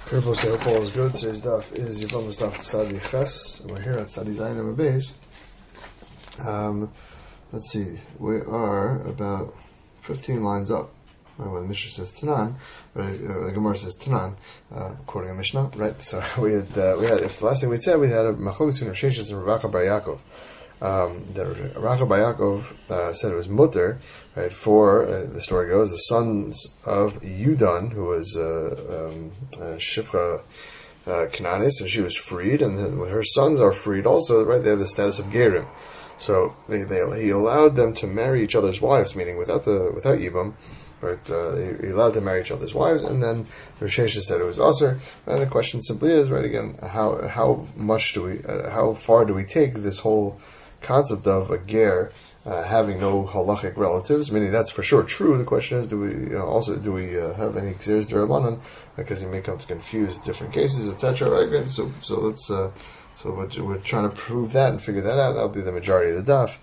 Purpose of Paul is good. Today's daf is Yevamos daf Tzadi Ches, and we're here at Tzadi Zayin and Beis. Let's see, we are about 15 lines up. Right, when the Mishnah says Tanan, right, the Gemara says Tanan, quoting a Mishnah, right? So we had if the last thing we said, we had a Machlokes between Rav Sheshes and Rav Acha bar Yaakov. Rav Acha bar Yaakov said it was mutter, right? For the story goes, the sons of Yudan, who was Shifra Cananis, and she was freed, and when her sons are freed also, right? They have the status of Gerim. So he allowed them to marry each other's wives, meaning without Yibam. Right, he allowed to marry each other's wives, and then Rav Sheshes said it was Aser. And the question simply is, right again, how far do we take this whole concept of a ger having no halachic relatives? Meaning that's for sure true. The question is, do we have any xeris d'Rabbanan, because he may come to confuse different cases, etc. Right? So let's we're trying to prove that and figure that out. That'll be the majority of the daf.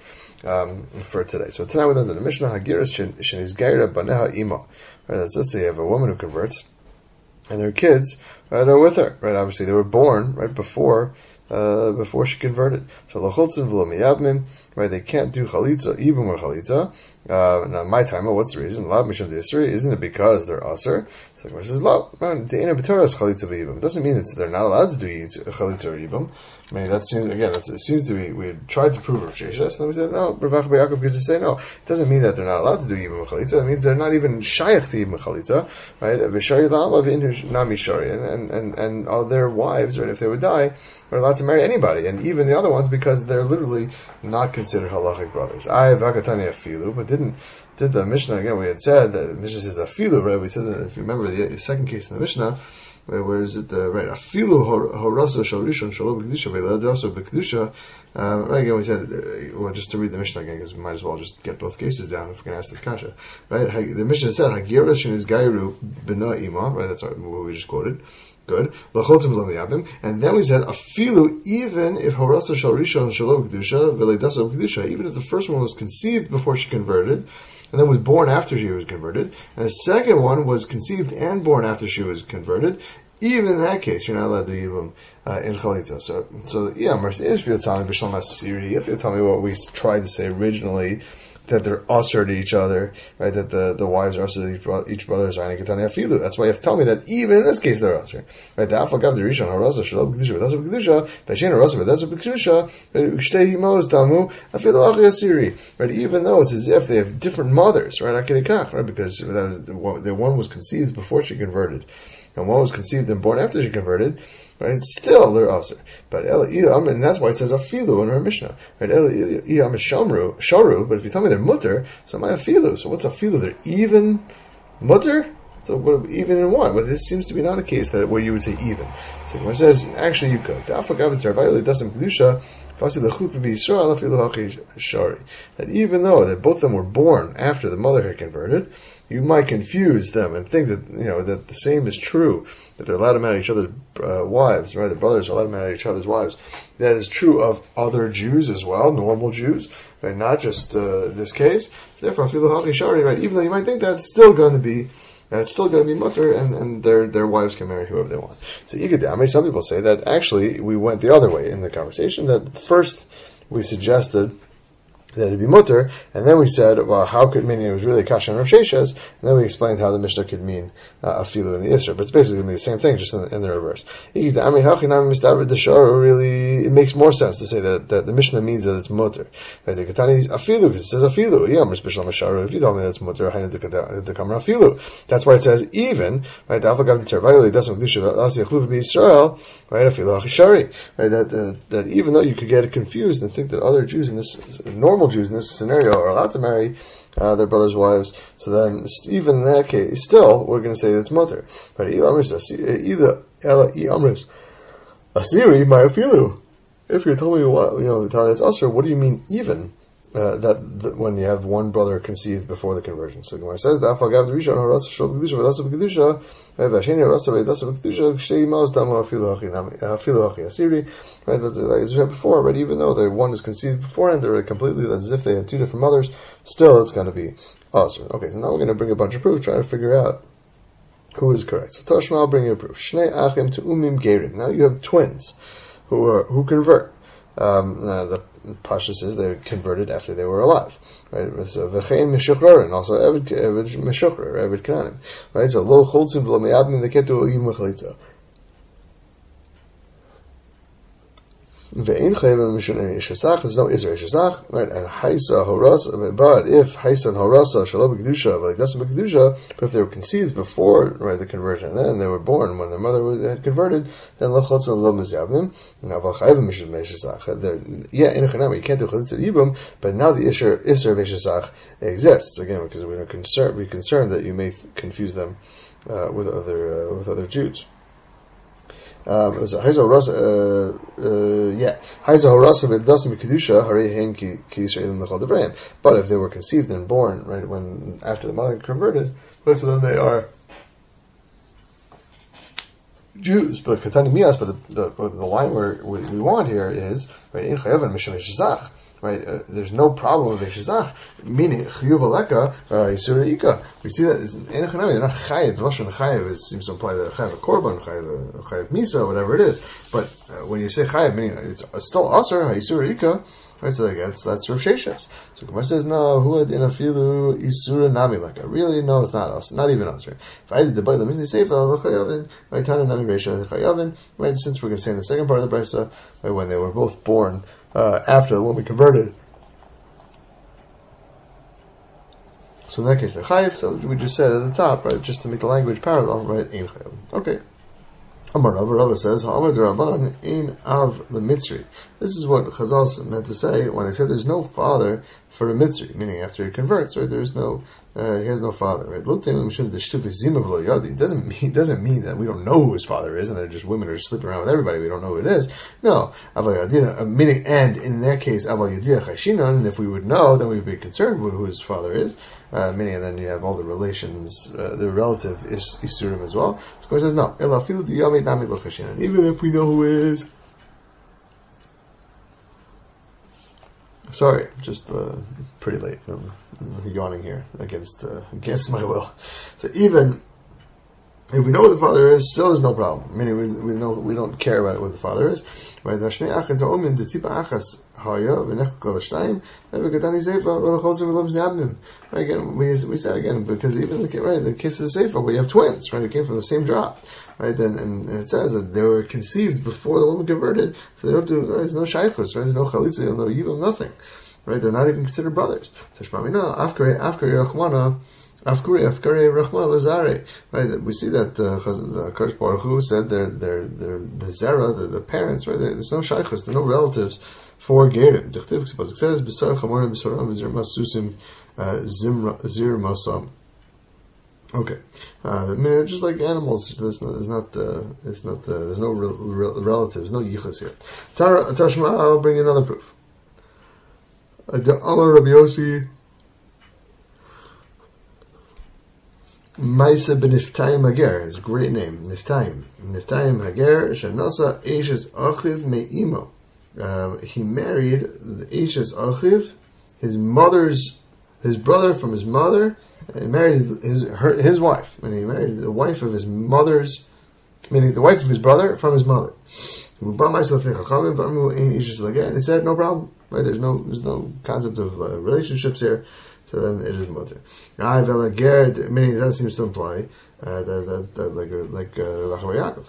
For today. So tonight we learned in the Mishnah, Hagiras shenis gaira baneha ima. Right, let's say you have a woman who converts, and their kids are with her. Right, obviously they were born right before she converted. So lachultzin v'lo miyabmin. Right, they can't do chalitza, ibum or chalitza. Now, my time, what's the reason? Lav mishum d'isri. Isn't it because they're aser? So the Gemara says, "Lav de'ena b'toras chalitza v'ibum." It doesn't mean that they're not allowed to do chalitza or ibum. I mean, that seems it seems to be. We tried to prove Rav Sheshes, and then we said no. Rav Acha bar Yaakov could just say no. It doesn't mean that they're not allowed to do ibum chalitza. It means they're not even shayach to ibum chalitza, right? V'shari la'am v'inhu nami shari, and all their wives, right? If they would die, are allowed to marry anybody, and even the other ones, because they're literally not considered halachic brothers. I have akatani afilu, but did the Mishnah again? We had said that the Mishnah says afilu, right? We said that if you remember the second case in the Mishnah, where is it? Right, afilu horasa shal rishon shalo b'kedusha ve'ladasa b'kedusha. Right, again we said, well, just to read the Mishnah again, because we might as well just get both cases down if we can ask this kasha. Right, the Mishnah said hagiras shenis gairu b'na ima. Right, that's what we just quoted. Good. And then we said afilu, even if horasa shal rishon shalo b'kedusha ve'ladasa b'kedusha, even if the first one was conceived before she converted, and then was born after she was converted, and the second one was conceived and born after she was converted, even in that case, you're not allowed to eat them in chalitza. So the Iyamers is, if you'll tell me b'shalom asiri, if you'll tell me what we tried to say originally, that they're usher to each other, right? That the wives are usher to each brother. That's why you have to tell me that even in this case they're usher, right? The afagav the rishon haraza shalom b'kedusha v'dasa b'kedusha v'shein haraza v'dasa b'kedusha v'shtei himos damu afilu achi asiri, right? Even though it's as if they have different mothers, right? Akedekach, right? Because the one was conceived before she converted, and one was conceived and born after she converted. Right, still they're aser, but and that's why it says afilu in our Mishnah. Right, is sharu, but if you tell me they're mutter, so my afilu. So what's afilu? They're even mutter. So what, even in what? Well, this seems to be not a case that where you would say even. So it says actually you could. That even though that both of them were born after the mother had converted, you might confuse them and think that that the same is true, that they're allowed to marry each other's wives, right? The brothers are allowed to marry each other's wives. That is true of other Jews as well, normal Jews, right? Not just this case. So therefore, right? Even though you might think that, it's still going to be mutter, and their wives can marry whoever they want. So some people say that actually we went the other way in the conversation. That first we suggested that it'd be mutter, and then we said, well, how could, meaning it was really kasha and Rav Sheshes, and then we explained how the Mishnah could mean afilu in the Isra, but it's basically going to be the same thing, just in the reverse. Really, it makes more sense to say that the Mishnah means that it's mutter. Right? The Katani is afilu, because it says afilu. If you tell me that it's mutter, that's why it says even, right? Right, that even though you could get it confused and think that other Jews in this normal Jews in this scenario are allowed to marry their brothers' wives, so then even in that case, still we're going to say it's mutter. But asiri ma'afilu. If you're telling me what that's usher, what do you mean even? That when you have one brother conceived before the conversion. So the Gemara says that afagav the rishon harasa shel b'kedusha v'dasa b'kedusha v'asheni harasa v'dasa b'kedusha shtei imos damu afilu hachi asiri. Right, as we said before, but even though the one is conceived beforehand, they're completely as if they have two different mothers. Still, it's going to be awesome. Okay, so now we're going to bring a bunch of proofs, trying to figure out Who is correct? So Tashma, I'll bring you a proof. Shnei achim tu'umim gerim. Now you have twins who convert. The Pasha says they converted after they were alive, right? So v'chein meshukrar, and also Eved meshukrar, Eved Kananim, right? So lo cholzim v'lo me'abim deketu yim mechalitza. Ve'in chayim mishun shesach. There's no Isra shesach, right? And haisa horasa, but if haisa and horasa shalom b'kedusha, but like that's b'kedusha, but if they were conceived before, right, the conversion, and then they were born when their mother had converted, then lo chotz and lo mizyavim. Now v'al chayim mishun shesach. Yeah, in chanami you can't do chalitza yibum, but now the Isra shesach exists again because we're concerned that you may confuse them with other Jews. It was Haiza Horasa, Haiza Horasa v'dasam b'kedusha harei hein ki Yisraelim l'chol devreim. But if they were conceived and born right when after the mother converted, so then they are Jews. But Katani Mias, but the line we want here is right in Chayav and Mishum Shizach. Right, there's no problem with Shizach, meaning Chiyuv Aleka, Yisura Ika. We see that it's in Echanami, they're not Chayiv. Lashon Chayiv seems to imply that Chayiv a Korban, Chayiv Misa, whatever it is. But when you say Chayiv, meaning it's still Aser, Yisura Ika, right, so that's Rav Sheshes. So Gemara says, no, Huad Inafilu Yisura Nami Leka. Really, no, it's not us, not even us. Right? If I did the Bait, the Mizni Sefer, Chayavin, right, Tana Nami Reisha, Chayavin, right, since we're going to say in the second part of the Brisa, right, when they were both born, after the woman converted. So in that case, they're chayiv. So we just said at the top, right, just to make the language parallel, right, ein chayiv. Okay. Amar Rava says, Ha'amar d'Rabban ein av l'mitzri. This is what Chazal meant to say when they said there's no father for a mitzri, meaning after he converts, right, there's no, he has no father, right? It doesn't mean that we don't know who his father is and they're just women who are sleeping around with everybody, we don't know who it is. No. Meaning, and in that case, and if we would know, then we'd be concerned with who his father is, meaning, and then you have all the relations, the relative Isurim as well. So he says, no. Even if we know who it is, sorry, just pretty late. I'm yawning here against my will. So even if we know what the father is, still there's no problem. Meaning we don't care about what the father is. Right? Again, we said again because even the case of the Sefer, we have twins. Right? Who came from the same drop. Right? And it says that they were conceived before the woman converted, so they don't do. Right? There's no shaychus. Right? There's no chalitza. No yibum. Nothing. Right? They're not even considered brothers. So Shmamina afkari Rachmana. Afkari Rachman Lazare. Right, we see that the Kadosh Baruch Hu said they're the zera, the parents. Right, there's no shaychus, there's no relatives for gerim. It says b'sar chamorim b'saram v'zir masusim zir masam. Okay, just like animals, there's no relatives, no yichus here. Tashma, I'll bring you another proof. Amar Rabbi Yossi. Maisa ben Niftaim Hager, his great name, Niftaim Hager, Shanasa Eishes Achiv Me'imo. He married the Eishes Achiv, his brother from his mother, and married his wife. And he married the wife of his mother's, meaning the wife of his brother from his mother. And he said, no problem. Right? There's no concept of relationships here. So then it is mutter. Meaning that seems to imply that like Rachel Yaakov.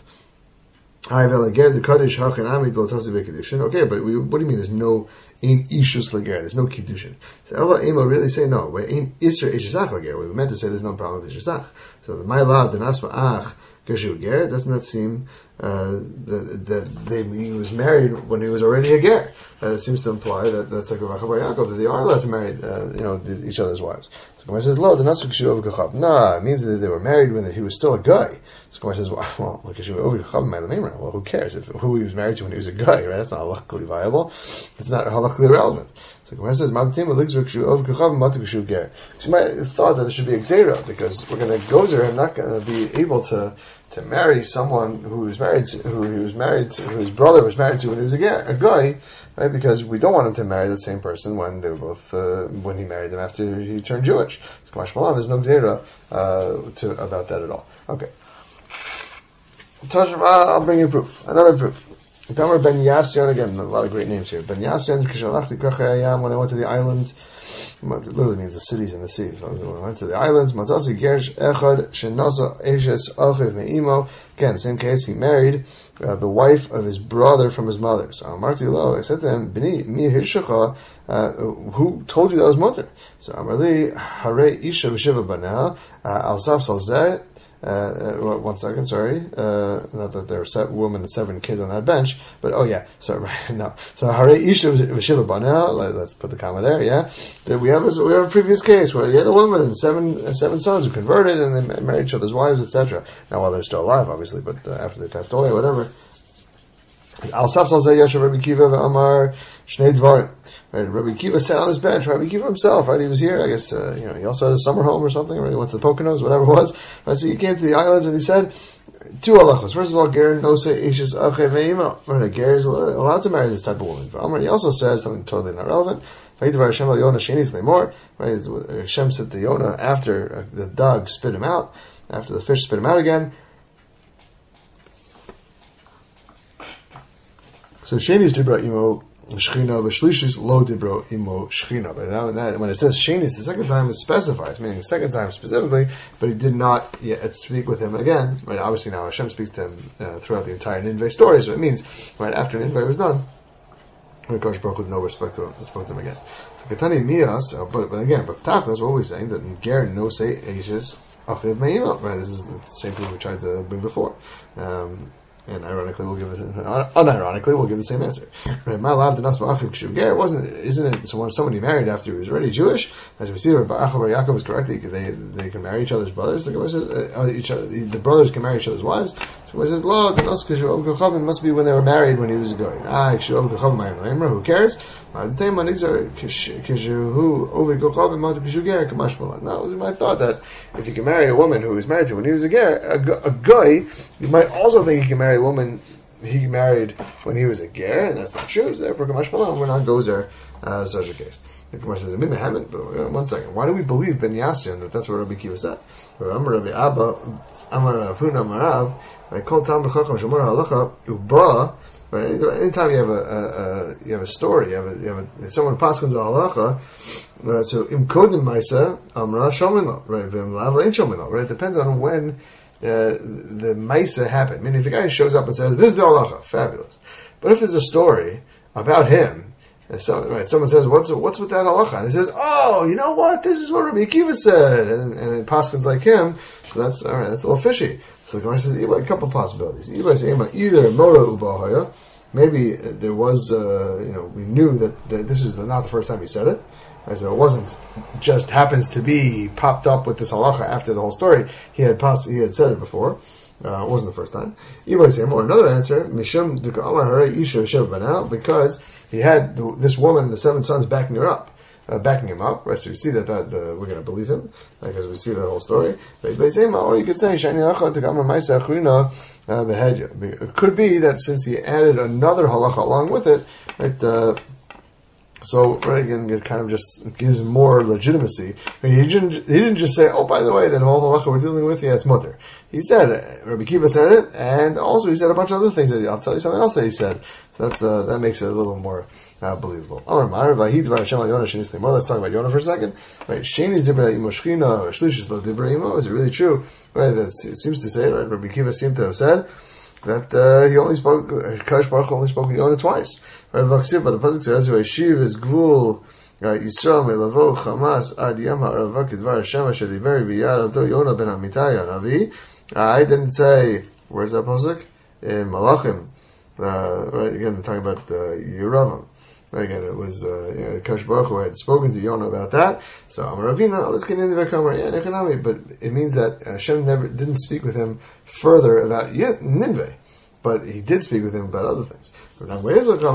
Okay, but what do you mean? There's no ein ishus lager. There's no kiddushin. So Ella Ema really say no. Ein isra ishusach lager. We meant to say there's no problem with ishusach. So the my love the nasma ach gashu ger doesn't that seem that he was married when he was already a ger. It seems to imply that's like a Rachel Yaakov, that they are allowed to marry each other's wives. So Gemara says, "Lo, the nasu kashu over kachab." Nah, it means that they were married when he was still a guy. So Gemara says, "Well, kashu over kachab ma'lamimra." Well, who cares who he was married to when he was a guy? Right? That's not halachically viable. It's not halachically relevant. So Gemara says, she might have thought that there should be a gzeira, because we're going to go there and not going to be able to marry someone whose brother was married to when he was a guy, right? Because we don't want him to marry the same person when they were both when he married them after he turned Jewish. So there's no gzeira about that at all. Okay. I'll bring you proof. Another proof. Tamar ben Yasyan, again, a lot of great names here. Ben Yasyan, when I went to the islands, it literally means the cities in the sea. So when I went to the islands, Matzasi Gersh Echad Shenasa Eshes Achiv Me'imo. Again, same case, he married the wife of his brother from his mother. So Amarti Lo, I said to him, Bini, Mi Hirshacha, who told you that was mother? So Amarli, Hare Isha V'Shiva Banah, Al Saf Salzeh. 1 second, sorry. Not that there were women and 7 kids on that bench, but no. So Hare Isha V'Shiva Banah. Let's put the comma there. Yeah, we have a previous case where you had a woman and seven sons who converted and they married each other's wives, etc. Now, while they're still alive, obviously, but after they passed away, whatever. Al Safsal Zeh Yashav Rabbi Kiva Amar Shnei Dvarim. Right, Rabbi Kiva sat on his bench. Rabbi Kiva himself, right? He was here. I guess he also had a summer home or something. Right? He went to the Poconos, whatever it was. Right, so he came to the islands and he said 2 halachos. First of all, Ger no se ishes ache ve'ima. Right, Ger is allowed to marry this type of woman. Amar, he also said something totally not relevant. Vayidvar Hashem al Yonah shenis lemor. Right, Hashem said to Yonah after the dog spit him out, after the fish spit him out again. So Sheni's dibra imo shchina, but Shlishis lo dibra imo shchina. But now when it says Sheni's, the second time it specifies, meaning the second time specifically, but he did not yet speak with him again. Right? Obviously now Hashem speaks to him throughout the entire Ninveh story, so it means right after Ninveh was done, Kosh Baruch Hu no spoke to him again. So Katani Mias, but again, but that's what we're saying, that Ger no say Ashes Achiv Me'ima. Right? This is the same thing we tried to bring before. And ironically, unironically, we'll give the same answer. Right? It wasn't, isn't it? So when somebody married after he was already Jewish, as we see, Rabbi Yaakov was correct. They can marry each other's brothers. The brothers can marry each other's wives. So it says, "Lo, it must be when they were married when he was a guy." Who cares? Now, it was my thought that if you can marry a woman who was married to when he was a guy, you might also think he can marry a woman he married when he was a ger, and that's not true. So therefore, Kamash Malan, we're not gozer such a case. The Gemara says, but 1 second. Why do we believe Ben Yasyan that that's what Rabbi Kiva said? Rabbi Abba, Amar Rav Huna Marav, I call Tam B'Chacham Shomar Halacha Uba. Right? Anytime you have a story, you have someone paskins halacha. So im kodim ma'isa amra shomin, right? V'im lav ain't shomin, right? It depends on when the ma'isa happened. Meaning, if the guy shows up and says, "This is the halacha," fabulous. But if there's a story about him, someone says, "What's with that halacha?" And he says, "Oh, you know what? This is what Rabbi Akiva said," and it paskins like him. So that's all right. That's a little fishy. So the Gemara says a couple of possibilities. Either Mora Ubahaya, maybe there was, we knew that this was not the first time he said it, so it wasn't just happens to be popped up with this halacha after the whole story. He had said it before. It wasn't the first time. Or another answer, Mishum because he had this woman, the 7 sons, backing him up, right? So you see that we're going to believe him, because we see the whole story. Or you could say, it could be that since he added another halacha along with it, right? Again, it kind of just gives more legitimacy. I mean, he didn't just say, "Oh, by the way, that whole halacha we're dealing with, it's mutter." He said, Rabbi Kiva said it, and also he said a bunch of other things. I'll tell you something else that he said. So that makes it a little more believable. Let's talk about Yonah for a second. Right? Sheni's dibra imo shchina, or Shlishis lo dibra imo. Is it really true? Right? It seems to say, right? Rabbi Kiva seemed to have said that he only spoke, Kadosh Baruch Hu only spoke with Yonah twice. Right? But the pasuk says, "Vayishiv is gvul Yisrael me'lavo Chamas ad yam ha'arava k'dvar Hashem asher diber b'yad avdo Yonah ben Amitai Hanavi." I didn't say, where's that pasuk? In Malachim. Right? Again, we're talking about Yeravam. Again, it was Kadosh Baruch Hu had spoken to Yonah about that. So Amar Ravina, let's get into V'Kamar. But it means that Hashem didn't speak with him further about Ninveh. but he did speak with him about other things. No, this is what the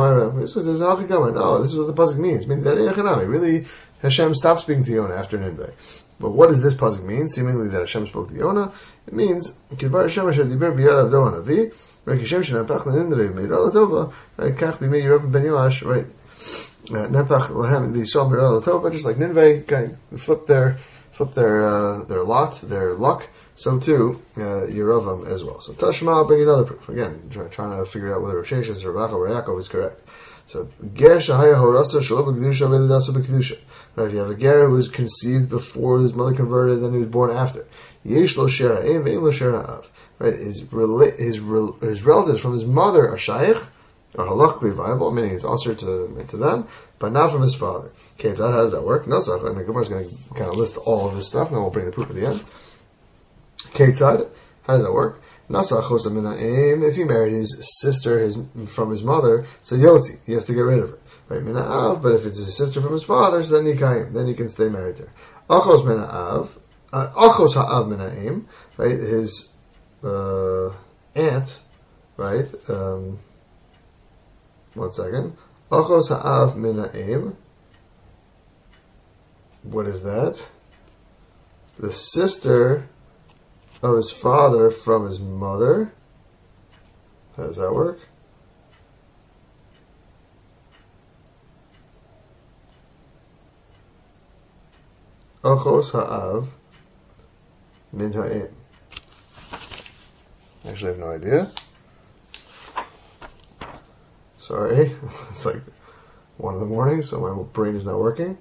pasuk means. Meaning that really Hashem stopped speaking to Yonah after Nineveh. But what does this pasuk mean? Seemingly that Hashem spoke to Yonah. It means Kidvar Hashem asher diber biyad avdo hanavi, right? Hashem shenapach leNineveh meirah latova, right? Kach b'mei Yerav ben Yoash, right? Nepach lahem the Yisrael meirah latova, just like Nineveh flipped their lot, their luck. So too, Yeravam as well. So Tashma, I'll bring you another proof. Again, trying to figure out whether Rav Sheshes or Rav Yaakov is correct. So, Ger Shahaya Horasa Shalom B'Kedusha V'Lidasu B'Kedusha. Right, if you have a Ger who was conceived before his mother converted, then he was born after. Yesh Lo Shera Ein Ve'in Lo Shera Av. Right, his relatives from his mother are Shaykh, are halachically viable, meaning he's usher to them, but not from his father. Okay, how does that work? Nosach, and the Gemara is going to kind of list all of this stuff, and then we'll bring the proof at the end. Ketzad, how does that work? If he married his sister from his mother, so Yotzi, he has to get rid of her. Right? Mina'av, but if it's his sister from his father, so then he can stay married to her. Achos mina'av, Achos ha'av mina'im, right? His aunt, right? 1 second. Achos ha'av mina'im. What is that? The sister of his father from his mother. How does that work? Achos ha'av min ha'im. Actually, I have no idea. Sorry. It's like 1 in the morning, so my brain is not working.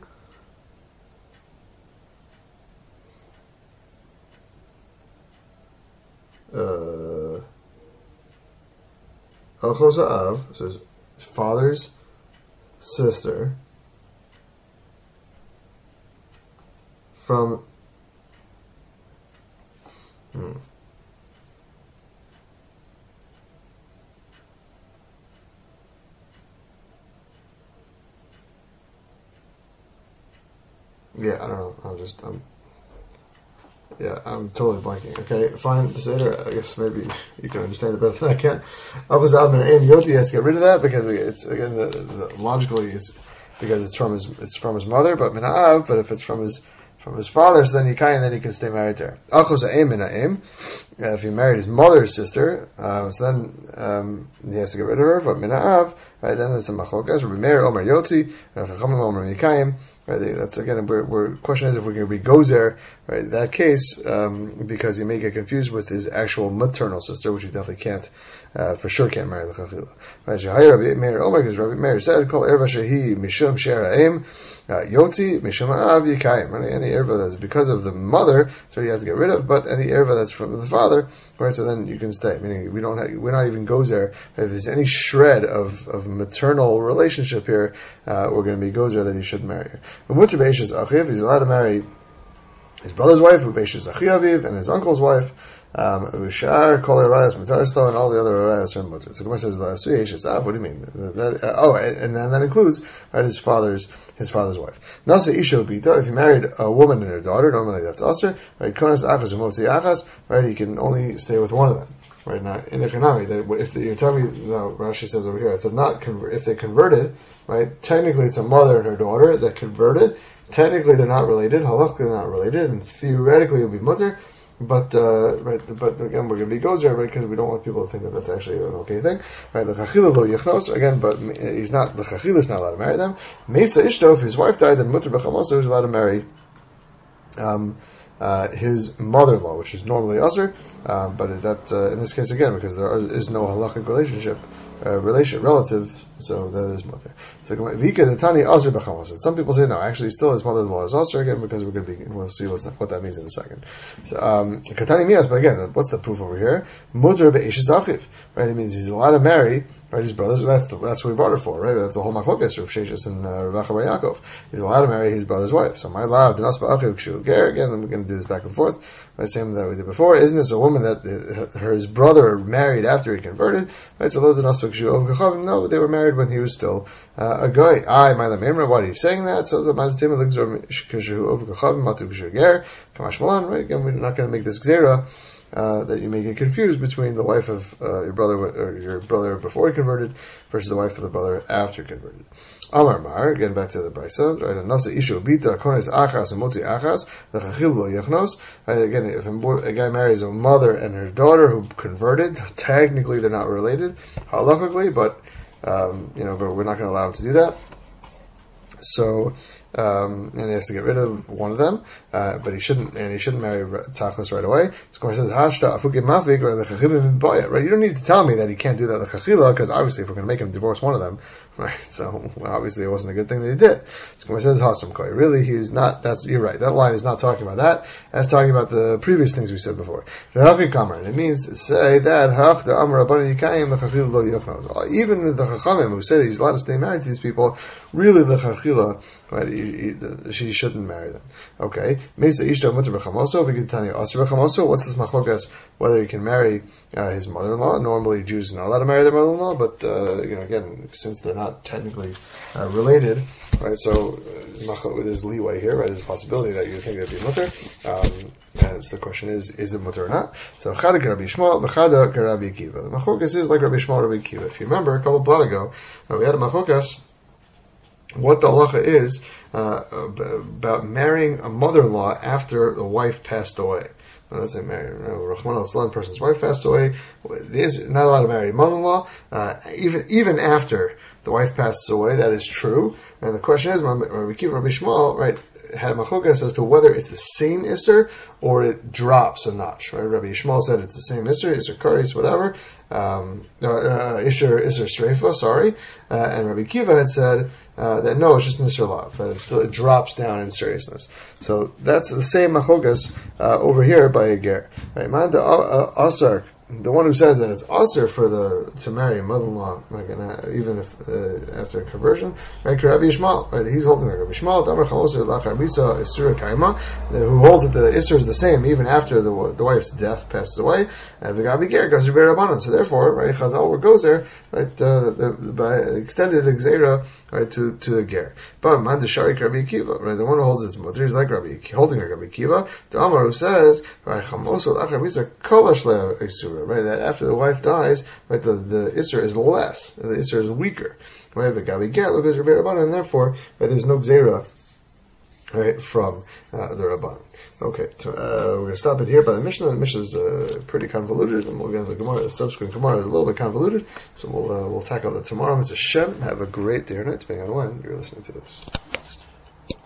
Achos ha'av, so his father's sister from yeah, I don't know. I'm totally blanking. Okay, fine. The Seder, I guess maybe you can understand it better than I can. Achos ha'av min ha'im, Yotzi has to get rid of that because it's again logically it's because it's from his mother, but min ha'av, but if it's from his father, so then he can stay married to her. Achos ha'im min ha'im, if he married his mother's sister, so then he has to get rid of her, but min ha'av, right, then it's a machlokas. Rabbi Meir Omer Yotzi, Chachamim Omer Mikayim. Right, that's again. We're question is if we're going to be gozer, right? In that case, because he may get confused with his actual maternal sister, which he definitely can't, for sure can't marry l'chachila. Right? Rabbi Meir Omer, because Rabbi Meir said, "Kol erva shehi mishum she'ara'im yotzi mishum av yikayim." Any erva that's because of the mother, so he has to get rid of. But any erva that's from the father, right? So then you can stay. Meaning we're not even gozer. If there's any shred of maternal relationship here, we're going to be gozer that he should marry her. He's allowed to marry his brother's wife, and his uncle's wife, and all the other arayos are mutter. So Gemara says, "What do you mean?" And that includes right his father's wife. Nasa isha bita. If he married a woman and her daughter, normally that's aser. Right, konas achas umotzi achas. Right, he can only stay with one of them. Right now, in economy, that if you're telling me, Rashi says over here, if they converted, right, technically it's a mother and her daughter that converted. Technically they're not related. Halachically they're not related, and theoretically it'll be mother. But again, we're going to be gozer, right? Because we don't want people to think that that's actually an okay thing, right? The chachila lo yichnos again, but he's not the chachila is not allowed to marry them. Mesa ishto, if his wife died, then mutter b'chamosa is allowed to marry his mother-in-law, which is normally usher, but that in this case again, because there is no halachic relative, so that is mother. So Vika the Tani Azr B'chamos. Some people say no, actually still his mother-in-law is Azr again because we'll see what that means in a second. So Katani Mias, but again, what's the proof over here? Mutter Be'eshes Achiv, right? It means he's allowed to marry right his brothers. That's what we brought her for, right? That's the whole machlokes of Sheshes and Rav Yaakov. He's allowed to marry his brother's wife. So my love, the Nasba Achiv Kshu Ger. Again, we're going to do this back and forth. Right, same that we did before. Isn't this a woman that his brother married after he converted? Right, so the Nasba Kshu Ov Kachavim. No, they were married when he was still a guy. Why are you saying that? So the Mazatim Ligzor Kshu Ov Kachavim Matu Kshu Ger Kamash Malan. Right, again, we're not going to make this gzera that you may get confused between the wife of your brother before he converted versus the wife of the brother after he converted. Amar Mar, again back to the Brisa. Nasa ishu bita kones achas and motzi achas lechachil lo yechnos. Again, if a guy marries a mother and her daughter who converted, technically they're not related halachically, but but we're not going to allow him to do that. So. And he has to get rid of one of them, but he shouldn't marry Tachlis right away. So Gemara says, "Hashta afukim mafik or lechachim b'bayit." Right? You don't need to tell me that he can't do that lechachila, because obviously, if we're going to make him divorce one of them, right? So obviously, it wasn't a good thing that he did. So Gemara says, "Hasam koi." Really, he's not. You're right. That line is not talking about that. That's talking about the previous things we said before. V'hachi kamar. And it means to say that hach the amar rabbanan yikayim lechachila lo yochnos. Even the chachamim who say that he's allowed to stay married to these people, really lechachila, right? She shouldn't marry them. Okay. Mesa ishta mutar b'chamoso. If we get tanya asur b'chamoso, what's this machlokas? Whether he can marry his mother-in-law. Normally, Jews are not allowed to marry their mother-in-law, but again, since they're not technically related, right? So there's leeway here, right? There's a possibility that you think they'd be mutar. And so the question is it mutar or not? So chada Rabbi Yishmael, v'chada Rabbi Akiva. The machlokas is like Rabbi Yishmael, Rabbi Akiva. If you remember, a couple of blot ago, we had a machlokas. What the halacha is about marrying a mother-in-law after the wife passed away. Now, let's say Rahman al-Salam, person's wife passed away. It is not allowed to marry a mother-in-law, even after the wife passes away. That is true. And the question is, Rabbi Shmuel, right, had a machlokas as to whether it's the same Isser or it drops a notch. Right? Rabbi Yishmael said it's the same Isser Karis, whatever. Isser Streifa, sorry. And Rabbi Kiva had said that no, it's just an Isser Lav, that it drops down in seriousness. So that's the same machlokas over here by a ger. Right? Asar, the one who says that it's asr to marry a mother-in-law, even if after conversion, right? Rabbi Yishmael, right? He's holding like Rabbi Yishmael, who holds that the isser is the same even after the wife's death passes away. So therefore, right, Chazal goes there, right? By extended the gzeira, right, to the ger. But man the sharik Rabbi Akiva, right? The one who holds its mother is like holding like Rabbi Akiva. The Amar who says, right, right, that after the wife dies, right, the Isser is less, the Isser is weaker. Right, the Gabi Ger, look at Rabbi Rabbanan, and therefore, right, there's no Gzeira, right, from the Rabbanan. Okay, we're going to stop it here by the Mishnah. The Mishnah is pretty convoluted, and we'll get into the Gemara. The subsequent Gemara is a little bit convoluted, so we'll tackle that tomorrow. Mr. Shem, have a great day or night, depending on when you're listening to this.